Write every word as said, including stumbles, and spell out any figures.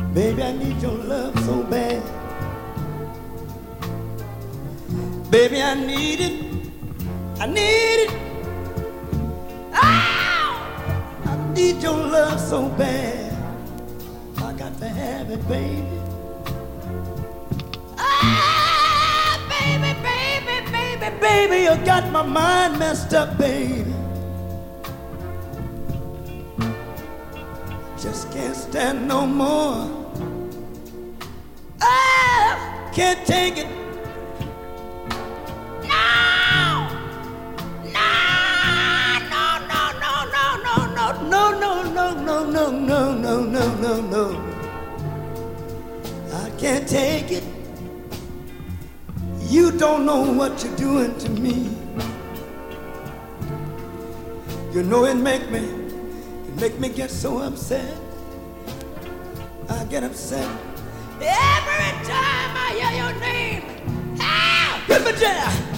Baby, I need your love so bad. Baby, I need it. I need it. Oh, I need your love so bad. I got to have it, baby. Ah, baby, baby, baby, baby, you got my mind messed up, baby. Just can't stand no more. Ah, can't take it. No, no, no, no, no, no, no, no, no, no. I can't take it. You don't know what you're doing to me. You know it make me, it make me get so upset. I get upset every time I hear your name. Ah, River Jack.